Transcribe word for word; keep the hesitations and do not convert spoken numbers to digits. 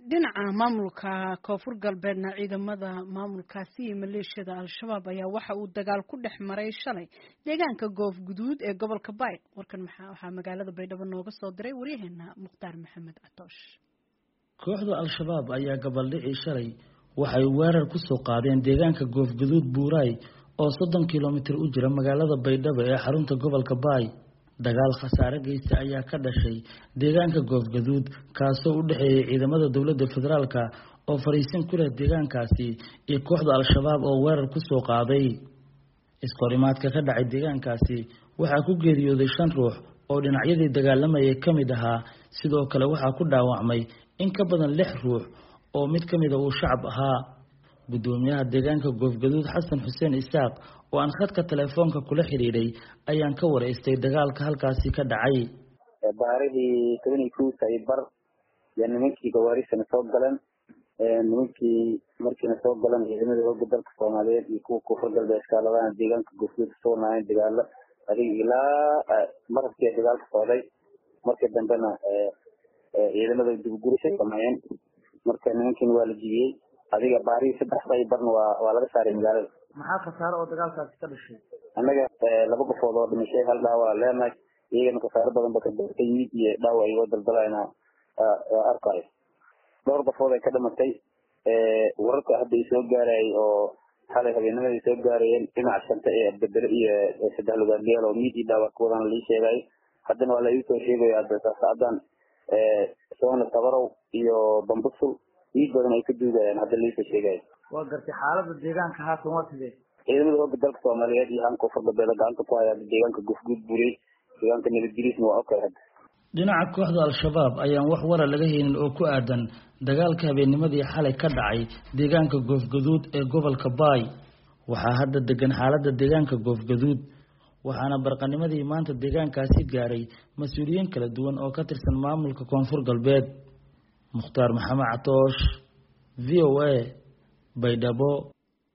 dhinaca maamulka koonfur galbeedna ciidamada maamulkaasi iyo maleeshiyada al-shabaab ayaa waxa uu dagaal ku dhex maray shalay deegaanka goof guduud ee gobolka Baay. warkan waxaa magaalada Baydhabo nooga soo diray waryaheena Mukhtaar Maxamed Atoosh. kooxda al-shabaab ayaa gabaldhicii shalay waxay weerar ku soo qaadeen deegaanka goof guduud Buuray oo soddon kiiloomitir u jira magaalada Baydhabo ee xarunta gobolka Baay. dagaal khasaare geysta ayaa ka dhashay deegaanka goof guduud kaasoo u dhaxeeyay ciidamada dawladda federaalka oo fariisin ku leh deegaankaasi iyo kooxda al-shabaab oo weerar ku soo qaaday. iskorimaadka ka dhacay deegaankaasi waxaa ku geeriyooday shan ruux oo dhinacyadii dagaalamayay ka mid ahaa, sidoo kale waxaa ku dhaawacmay in ka badan lix ruux oo mid ka mid ah uu shacab ahaa. gudoomiyaha deegaanka goof guduud Xasan Xuseen Isaaq oo aan khadka telefoonka kula xiriiray ayaan ka wareystay dagaalka halkaasi ka dhacay. baarihii toban iyo kow Saybar yaa nimankii gawaarishana soo galeen, nimankii markiina soo galeen ciidamada hogga dalka Soomaaliyeed iyo kuwa koonfur galbeed iskaaladana deegaanka goof guduud soo naayeen dagaalo adiga ilaa markii dagaalka socday. markii dambena ciidamada dib u gurisay sameeyeen, marka nimankii waa la jibiyey. adiga baari saddex Saybarna waa waa laga saaray magaalada. maxaa khasaare oo dagaalkaasi ka dhashay? anaga laba qofood oo dhimashay hal dhaawac leenahay, iyagana khasaare badan baa ka dhashay iyo dhaawac ay daldalayna arkay. dhowr qofood ay ka dhimatay wararka hadda ay soo gaaray oo xalay habeenimada soo gaarayeen dhinaca shanta ee bedel iyo saddex lugaadeel oo mid dhaawac ku wadan la sheegay. haddana waa la ii soo sheegay hadda saacadan ee soona tabarow iyo bambusul ii badan ay ka duudayaan hadda la ii soo sheegay. waa gartay xaaladda deegaanka haatan waa sidee? ciidamada hogga dalka Soomaaliyeed iyo hanka koonfur galbeed gacanta ku haya deegaanka goof guduud Buuray, deegaanka nabadgelyada waa okay. dhinaca kooxda al-shabaab ayaan wax wara laga helin oo ku aadan dagaalka habeennimadii xalay ka dhacay deegaanka goof guduud ee gobolka Baay. waxaa hadda degan xaaladda deegaanka goof guduud, waxaana barqanimadii maanta deegaankaasi gaaray mas'uuliyiin kala duwan oo ka tirsan maamulka koonfur galbeed. Mukhtaar Maxamed Atoosh, V O A, Baydhabo.